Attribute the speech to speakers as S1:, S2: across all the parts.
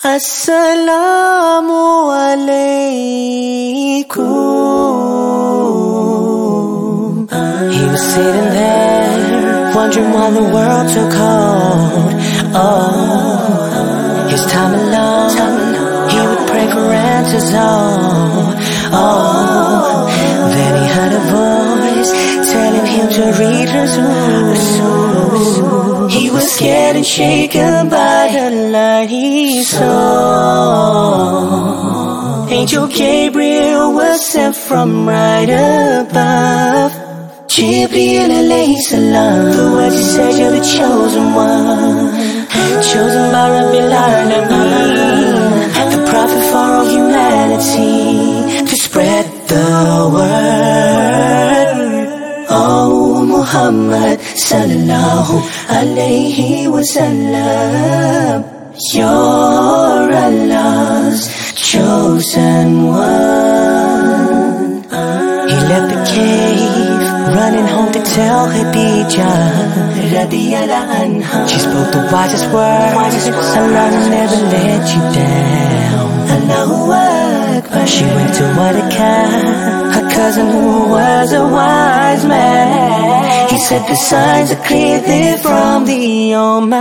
S1: Assalamu alaikum. He was sitting there, wondering why the world took hold. Oh, his time alone, he would pray for answers. Oh, then he heard a voice telling him to read Rasul. He was scared and shaken by the light he saw. Angel Gabriel was sent from right above. Jibreel alayhi salam, the words he said, you're the chosen one, chosen by Rabbil Alameen, the prophet for all humanity, to spread the word. Oh Muhammad sallallahu alayhi wa sallam, you're Allah's chosen one. He left the cave, running home to tell Khadija radiyallahu anha. She spoke the wisest words, Allah will never let you down. Allahu Akbar. She went to Wadaka, her cousin who was a wise man. He said the signs are clear, they're from the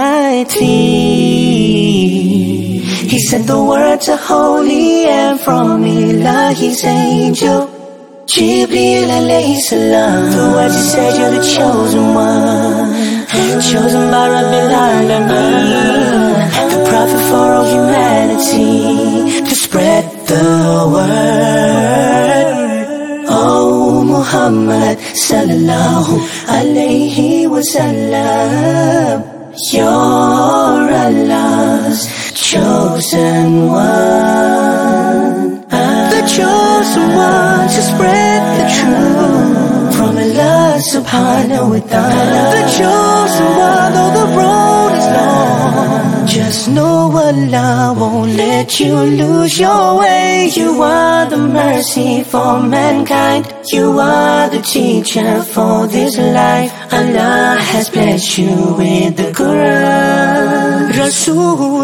S1: Almighty. He said the words are holy and from Ilahi's angel Jibreel alayhi salam. The words he said, you're the chosen one, chosen by Rabbil Alameen, the prophet for all humanity, to spread the word. Oh Muhammad sallallahu alayhi wa sallam, you're Allah's chosen one. The chosen one to spread the truth from Allah subhanahu wa ta'ala. The chosen one, though the road is long, just know Allah won't let you lose your way. You are the mercy for mankind, you are the teacher for this life. Allah has blessed you with the Quran. Rasul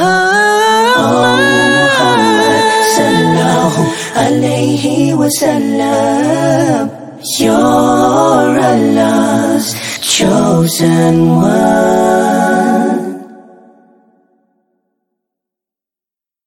S1: Muhammad sallallahu alayhi wa sallam, you're Allah's chosen one.